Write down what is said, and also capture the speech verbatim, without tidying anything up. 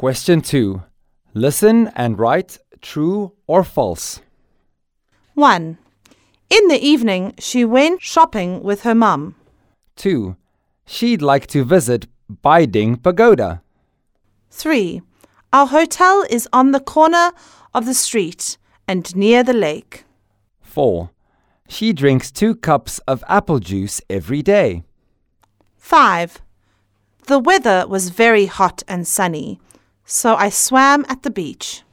Question two. Listen and write true or false. one. In the evening, she went shopping with her mum. two. She'd like to visit Baiding Pagoda. three. Our hotel is on the corner of the street and near the lake. four. She drinks two cups of apple juice every day. five. The weather was very hot and sunny, so I swam at the beach.